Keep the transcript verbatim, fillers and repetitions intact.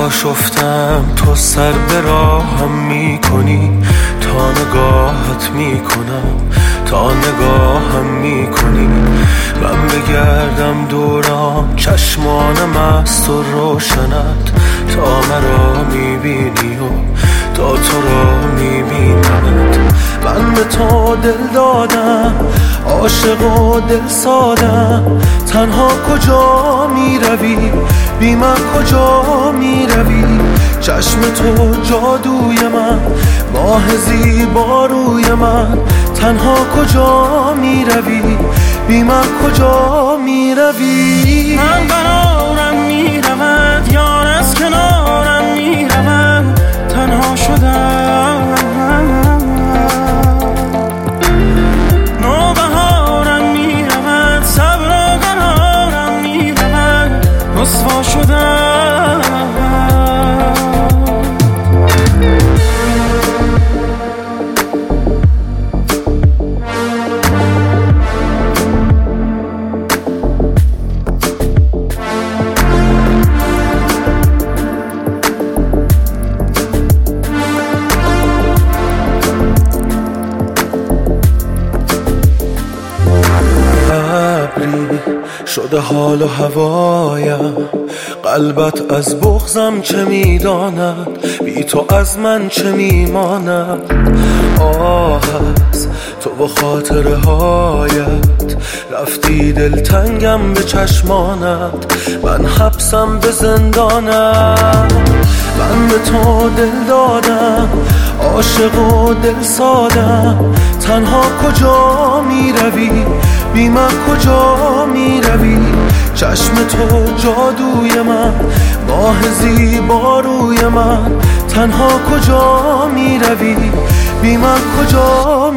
آشفتم تو سر به راهم میکنی، تا نگاهت میکنم تا نگاهم میکنی. من بگردم دوران چشمانم است و روشنت، تا مرا میبینی و تا تو را میبینمت. من به تو دل دادم، عاشق و دل سادم، تنها کجا میروی بی من کجا میروی؟ چشم تو جادوی من، ماه زیبا روی من، تنها کجا میروی بی من کجا میروی؟ من قرارم میرود یار از کنارم میرود، تنها شدم نوبهارم میرود، صبر و قرارم میرود، رسوا شدم. شده حال و هوایم، قلبت از بغضم چه میداند، بی تو از من چه میماند. آه از تو و خاطره هایت، رفتی دلتنگم به چشمانت، من حبسم به زندانم. من به تو دل دادم، عاشق و دل سادم، تنها کجا میروی بی من کجا میروی؟ چشم تو جادوی من، ماه زیبا روی من، تنها کجا میروی بی من کجا